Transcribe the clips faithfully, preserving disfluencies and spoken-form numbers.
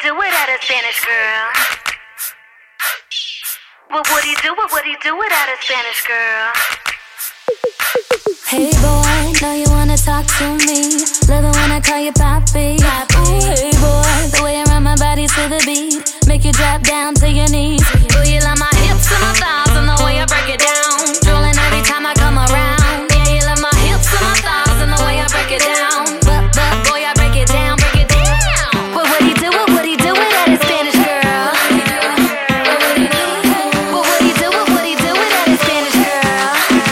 do without a Spanish girl? What would he do, what would he do without a Spanish girl? Hey boy, know you wanna talk to me. Love it when I call you Papi. Ooh, hey boy, the way I run my body to the beat, make you drop down to your knees. Ooh, you love my hips and my thighs and the way I break it down. Drooling every time I come around. Yeah, you love my hips and my thighs and the way I break it down. But, but, boy, I break it down, break it down. What would he do, what would he do without his Spanish girl? What would he do, what would he do without his Spanish girl?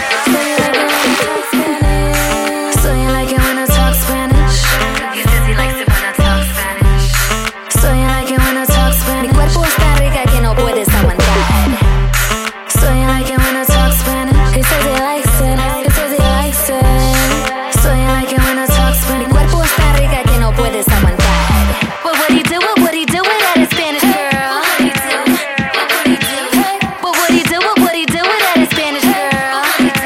So you like it when I talk Spanish? He says he likes it when I talk Spanish. So you like it when I talk Spanish? Mi cuerpo está rica que no puedes aguantar. So you like it when I talk Spanish? He says he likes it, he says he likes it. So you like it when I talk Spanish? Mi cuerpo está rica que no puedes aguantar. What would he do, what would he do without his Spanish girl? What would he do, what would he do without his Spanish girl?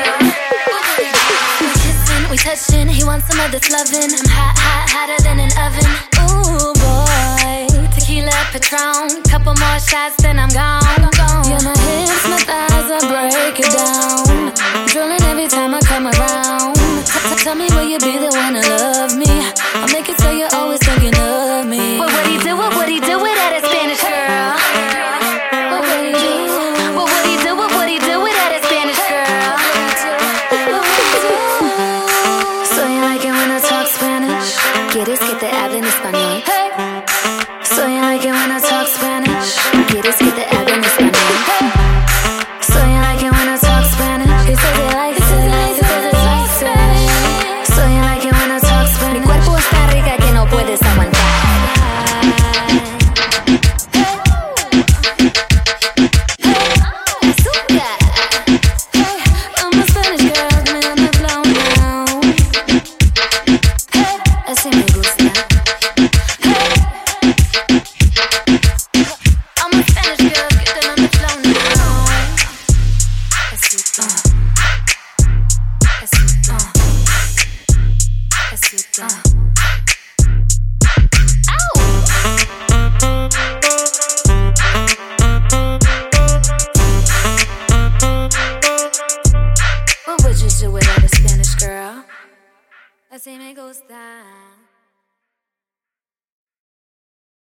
We kissing, we touching, he wants some of this loving. I'm hot, hot, hotter than an oven. Ooh boy, tequila, Patron, couple more shots then I'm gone. Yeah, my hips, my thighs, I break it down. Drooling every time I come around. T- Tell me will you be the one to love me? I'll make it so you're always thinking of me. What would he do, what would he do without a Spanish girl? What would he do? What would he do, what would he do without a Spanish girl? What would he do? So you like it when I talk Spanish? ¿Quieres que te hable en español? Hey. So you like it when I talk Spanish? ¿Quieres que te hable en español? Hey. So you like it when I talk Spanish? He says he likes it, he says he likes it. So you like it when I talk Spanish? Mi cuerpo está rica que no puedes aguantar. What would you do without a Spanish girl? Así me gusta.